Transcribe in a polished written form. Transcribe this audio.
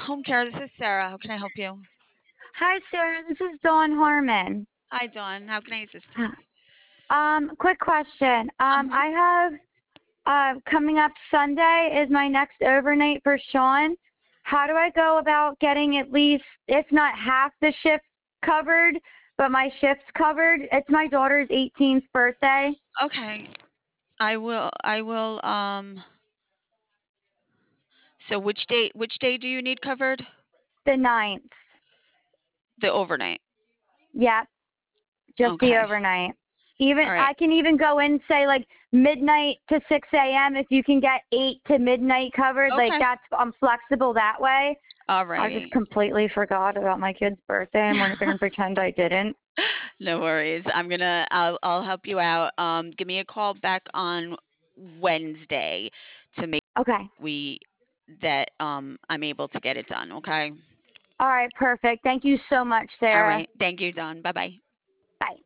Home Care. This is Sarah. How can I help you? Hi, Sarah. This is Dawn Harmon. Hi, Dawn. How can I assist you? Huh. Quick question. Uh-huh. I have coming up Sunday is my next overnight for Sean. How do I go about getting at least, if not half the shift covered, but my shift's covered? It's my daughter's 18th birthday, Okay. I will. So which day do you need covered? the ninth. The overnight. Yep, just the Okay. overnight. Even All right. I can even go in say like midnight to 6 a.m. if you can get 8 to midnight covered. Like Okay. I'm flexible that way. All I just righty. completely forgot about my kid's birthday. I'm going to pretend I didn't. No worries. I'll help you out. Give me a call back on Wednesday to make Okay. we that I'm able to get it done. Okay. All right, perfect. Thank you so much, All Sarah. right. Thank you, Dawn. Bye bye. Bye.